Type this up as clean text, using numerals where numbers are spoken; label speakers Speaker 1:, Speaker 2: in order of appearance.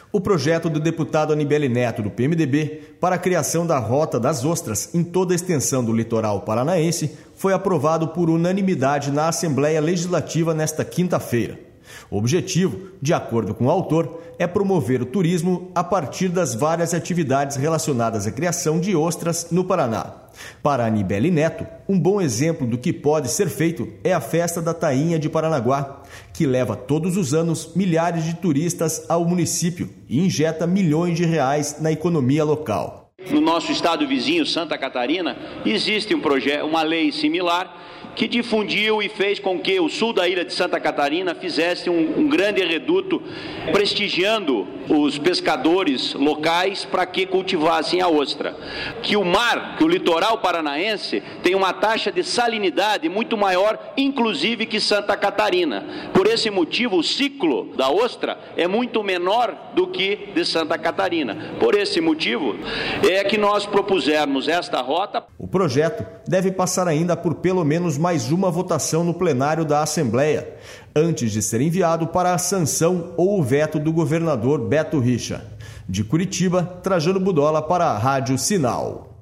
Speaker 1: O projeto do deputado Anibele Neto, do PMDB, para a criação da Rota das Ostras em toda a extensão do litoral paranaense foi aprovado por unanimidade na Assembleia Legislativa nesta quinta-feira. O objetivo, de acordo com o autor, é promover o turismo a partir das várias atividades relacionadas à criação de ostras no Paraná. Para Anibele Neto, um bom exemplo do que pode ser feito é a Festa da Tainha de Paranaguá, que leva todos os anos milhares de turistas ao município e injeta milhões de reais na economia local.
Speaker 2: No nosso estado vizinho, Santa Catarina, existe uma lei similar que difundiu e fez com que o sul da ilha de Santa Catarina fizesse um grande reduto, prestigiando os pescadores locais para que cultivassem a ostra. Que o litoral paranaense tem uma taxa de salinidade muito maior, inclusive que Santa Catarina. Por esse motivo, o ciclo da ostra é muito menor do que de Santa Catarina. Por esse motivo, é que nós propusemos esta rota.
Speaker 1: O projeto deve passar ainda por pelo menos mais uma votação no plenário da Assembleia, antes de ser enviado para a sanção ou o veto do governador Beto Richa. De Curitiba, Trajano Budola para a Rádio Sinal.